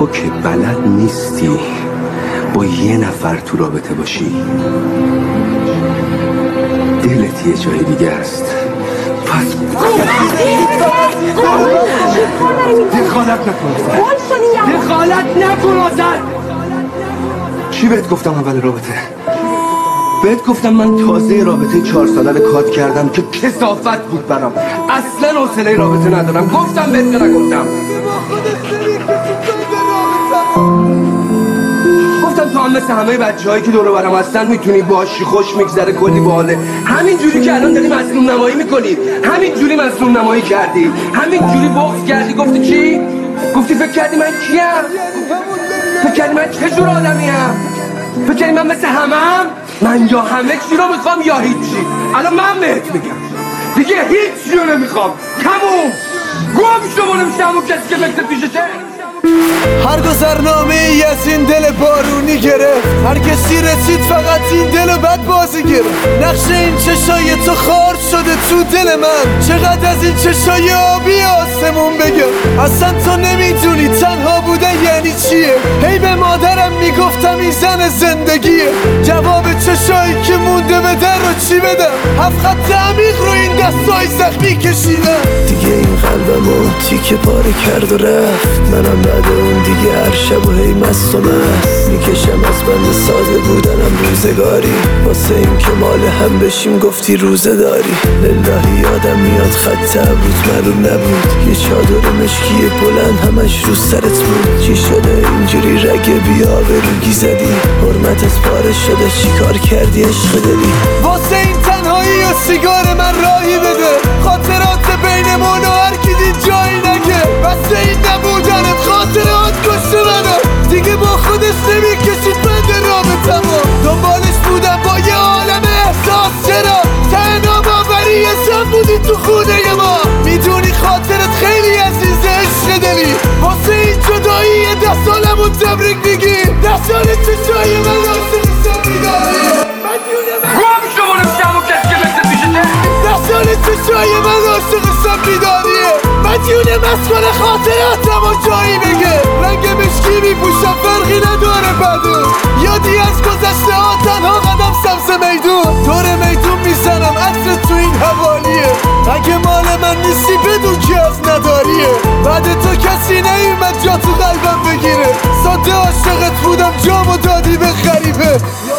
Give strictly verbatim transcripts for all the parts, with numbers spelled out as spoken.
تو که بلد نیستی با یه نفر تو رابطه باشی، دلت یه جای دیگه است. پس دخالت نکن دخالت نکن آزد. چی بهت گفتم اول رابطه؟ بهت گفتم من تازه رابطه چهار ساله رو کات کردم که کثافت بود برام، اصلا حوصله رابطه ندارم. گفتم بهت نگفتم؟ گفتم تو هم مثل همه بچه هایی که دور و برم هستن میتونی باشی، خوش میگذره، کلی باله. همین جوری که الان داری مظلوم نمایی میکنی، همین جوری مظلوم نمایی کردی، همین جوری بغض کردی. گفتی چی؟ گفتی فکر کردی من کیم؟ فکر کردی من چه جور آدمیم؟ فکر کردی من مثل همم؟ من یا همه چی رو میخوام یا هیچی. الان من بهت میگم دیگه هیچی رو نمیخوام. تموم. گم شو نمیشه همون کسی که فکر پیششه. هر گذرنامه ای از این دل بارونی گرفت، هر کسی رسید فقط این دل بد بازی گرفت. نقش این چشای تو خارج شده تو دل من، چقدر از این چشای آبی آسمون بگم. اصلا تو نمیدونی تنها بودن یعنی چیه. هی به مادرم میگفتم این زن زندگیه، جواب چشایی که مونده به در رو چی بدم. هفت خط عمیق رو این دستای زخمی کشیدم. دیگه این قلبمو تیکه پاره کرد و رفت، منم بعد اون دیگه هر شب و هی مست و مست میکشم از بند ساده بودنم روزگاری. واسه این که مال هم بشیم گفتی روزه داری. للهی یادم میاد خط بود معلوم نبود، یه چادر مشکی بلند همش رو سرت بود. چی شده اینجوری رگه بیا به روگی زدی، حرمتت پاره شده چیکار کردی عشق دلی. واسه این تنهایی و سیگار من راهی بده، خاطرات بینمون و هر کی دید جایی نگه. واسه این نبودنت خاطرات کشته منو، دیگه با خودش نمیکشید بند رابطمو. دنبالش بودم با یه عالم احساس، چرا تنها باوری حساب بودی تو خونه ما. میدونی خاطرت خیلی عزیزه عشق دلی، واسه این جدایی ده سالمو تبریک میگی. ده سال چشای من عاشق سمیداری، گم شو نمیشه همون کسی که فکر پیششه. ده سال چشای من عاشق سمیداریه. مدیونه مسکن خاطراتم و جایی بگه، رنگ مشکی میپوشم فرقی نداره بدو. یادی از گذشته ها تنها قدم سبز میدون، دور میدون میزنم عطر تو این حوالیه. اگه مال من نیستی بدون که از نداریه، بعد تو کسی نیومد جا تو قلبم بگیره. ساده عاشقت بودم جامو دادی به غریبه.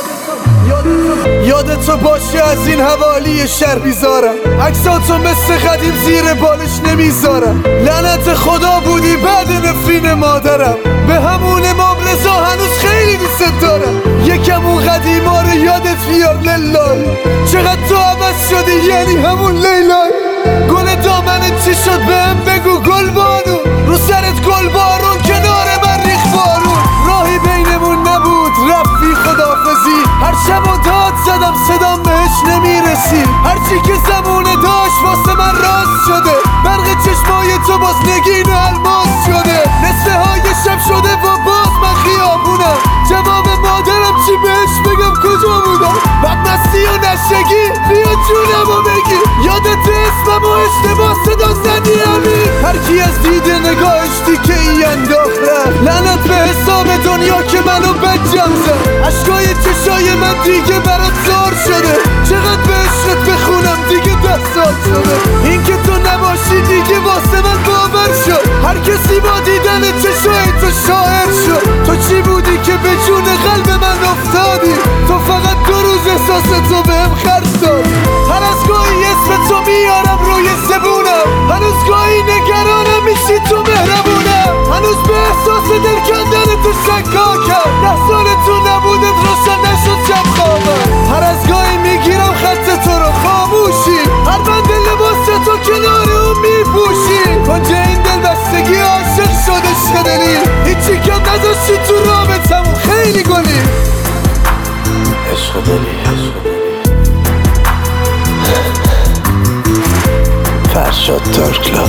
یادتو باشه از این حوالی شهر بیزارم، عکساتو مثل قدیم زیر بالش نمیذارم. لعنت خدا بودی بعد نفرین مادرم، به همون امام رضا هنوز خیلی دوست دارم. یکم اون قدیما رو یادت بیاد للای، چقدر تو عوض شدی یعنی همون لیلای. گل دامنت چی شد بهم بگو گل بانو، رو سرت گل بارون کنار من ریخ بارون. راهی بینمون نبود رفتی خدافزی، هر شب و داد زدم صدام بهش نمیرسی. هرچی که زمونه داشت واسه من راست شده، برق چشمای تو باز نگین و الماس شده. نصفه های شب شده و باز من خیابونم، جواب مادرم چی بهش بگم کجا بودم. بدمستی و نشگی بیا جونمو بگی، یادت اسمم و اشتباه صدا زدی همین. هرکی از دیده نگاهش دیگه ای انداخت رفت، لعنت به حساب دنیا که منو بدجم زد. عشقای چشای من دیگه برات زار شده، چقدر به عشقت بخونم دیگه ده سال شده. این که تو نباشی دیگه واسه من باور شد، هر کسی با دیدن چشای تو شاعر شد. تو چی بودی که به جون قلب من افتادی، تو فقط دو روز احساستو بهم خرج دادی. هر از گاهی اسم تو میارم روی زبونم، هنوز گاهی نگرانم میشی تو مهربونم. هنوز به احساس دل کندن تو شکاکم، ده سال تو نبودت روشن نشد شب خوابم. هر از گاهی میگیرم خط تو رو خاموشی، هر بند لباس تو کنار اون میپوشی. کنجه این دل بستگی عاشق شده شدنی، هیچی کم نداشتی تو رابطمون خیلی گلی. عشق دلی فرشاد تار کلاب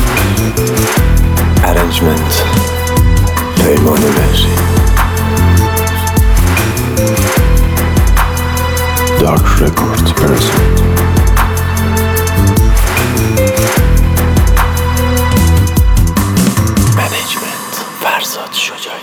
ارنجمنت پیمان مهری دارک رکورد پرسنت منیجمنت فرشاد. فرزاد شجاع.